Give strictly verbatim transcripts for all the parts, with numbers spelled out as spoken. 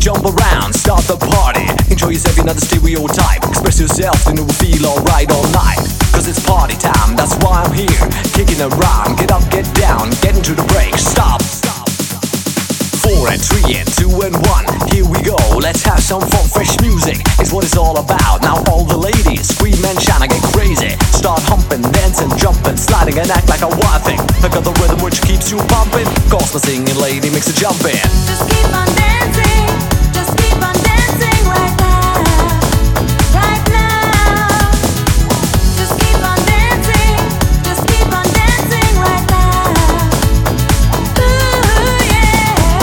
jump around, start the party. Enjoy yourself, you're not a stereotype. Express yourself, then you will feel alright all night. Cause it's party time, that's why I'm here. Kicking around, get up, get down, get into the break, stop. Four and three and two and one, here we go. Let's have some fun, fresh music is what it's all about. Now all the ladies scream and shout and get crazy. Start humping, dancing, jumping, sliding and act like a wild thing. Pick up the rhythm which keeps you pumping. Cause the singing lady makes a jump in. Just keep on dancing, just keep on dancing right now, right now. Just keep on dancing, just keep on dancing right now. Ooh, yeah.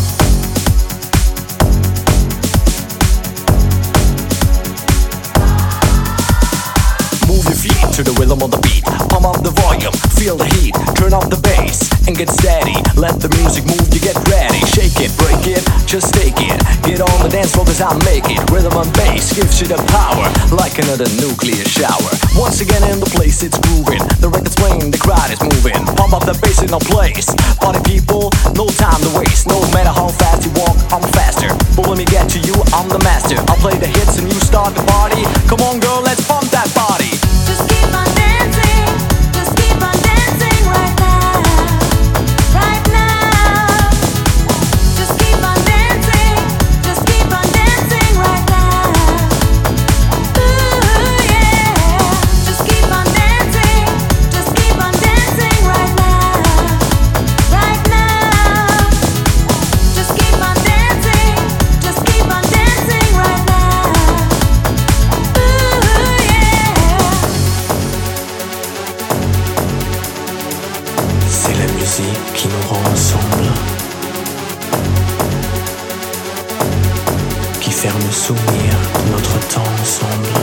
Move your feet to the rhythm of the beat. Pump up the volume, feel the heat. Turn up the bass and get steady. Let the music move, you get ready. Shake it, break it, just take it. Get on the dance floor cause I'll make it. Rhythm and bass gives you the power, like another nuclear shower. Once again in the place it's grooving. The record's playing, the crowd is moving. Pump up the bass in a place. Party people, no time to waste. No matter how fast you walk, I'm faster. But when we get to you, I'm the master. I'll play the hits and you start the party. Come on girl, let's pump that body. Just keep on dancing, just keep on dancing right now, right now. Just keep on dancing, just keep on dancing right now. Ooh, yeah. Just keep on dancing, just keep on dancing right now, right now. Just keep on dancing, just keep on dancing right now. Ooh, yeah. C'est la musique qui nous rend ensemble, qui ferme le souvenir de notre temps ensemble.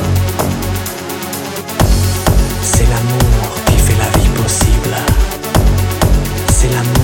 C'est l'amour qui fait la vie possible, c'est l'amour